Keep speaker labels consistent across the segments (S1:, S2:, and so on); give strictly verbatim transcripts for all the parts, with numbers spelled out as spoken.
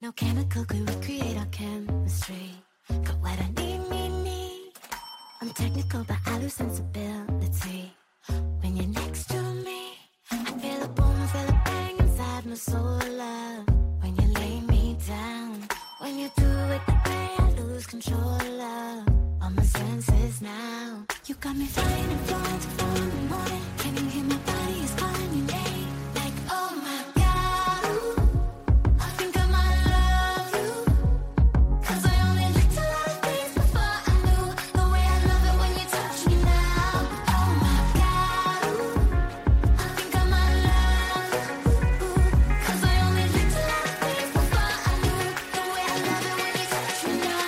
S1: No chemical could recreate our chemistry. Got what I need, need, need. I'm technical but I lose sensibility. When you're next to me, I feel a boom, feel a bang inside my soul, love. When you lay me down, when you do it the way I lose control, love. All my senses now. You got me flying and flying to fall in the morning. Can you hear my body is calling your name? Like, oh my God, ooh, I think I might love you. Cause I only looked a lot of things before I knew the way I love it when you touch me now. Oh my God, ooh, I think I might love you. Cause I only looked a lot of things before I knew the way I love it when you touch me now.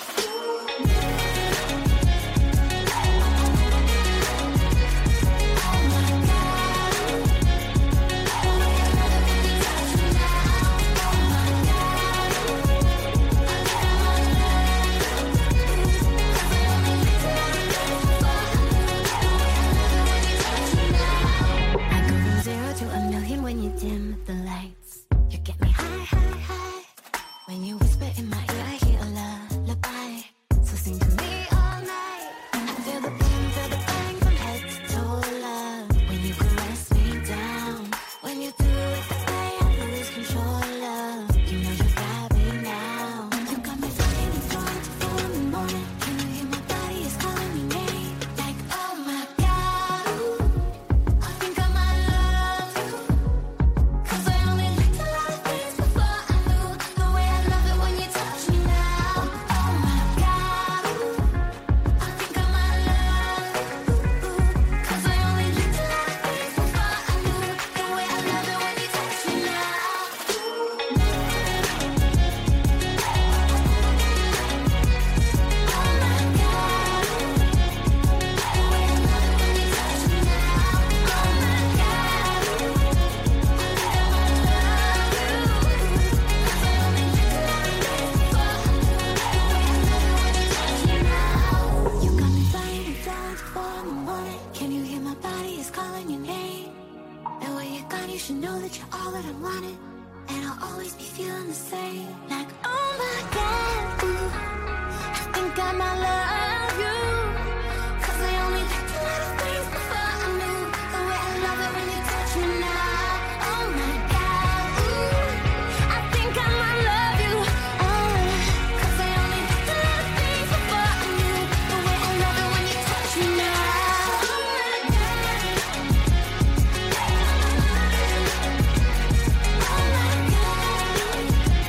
S1: I go from zero to a million when you dim the lights. You get me high, high, high. When you whisper in my ear, I hear a lullaby. So sing to me all night. I feel the boom, feel the bang from head to toe, love. When you caress me down, when you do it the way I lose control, love. You know you got me now. You got me flying and flying to four in the morning. Can you hear my body is calling your name? Like, oh my God, ooh, I think I might love you. Cause I only looked a lot of things before I knew the way I love it when you touch me now. Oh my God, ooh, I think I might love you. Cause I only looked a lot of things before I knew the way I love it when you touch me now. You got me flying and flying to four in the morning. Can you hear my body is calling your name? And when you're gone, you should know that you're all that I'm wanting. And I'll always be feeling the same. Like, oh my God, ooh, I think I might love you. Cause I only looked a lot of things before I knew the way I love it when you touch me now. Oh my God, ooh, I think I might love you. Oh, cause I only looked a lot of things before I knew the way I love it when you touch me now. Oh my God, oh my God,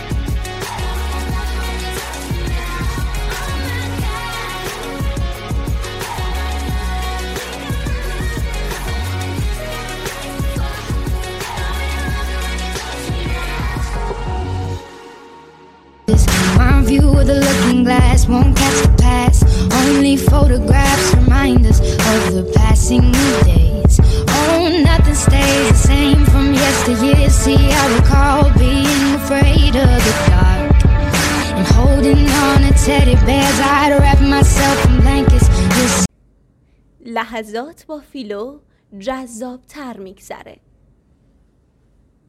S2: My view of the looking glass won't catch the past. Only photographs remind us of the passing days. Oh, nothing stays the same from yesteryear. See, I recall being afraid of the dark and holding on to teddy bears. I'd wrap myself in blankets. Just
S3: لحظات با فیلو جذاب تر میگذره.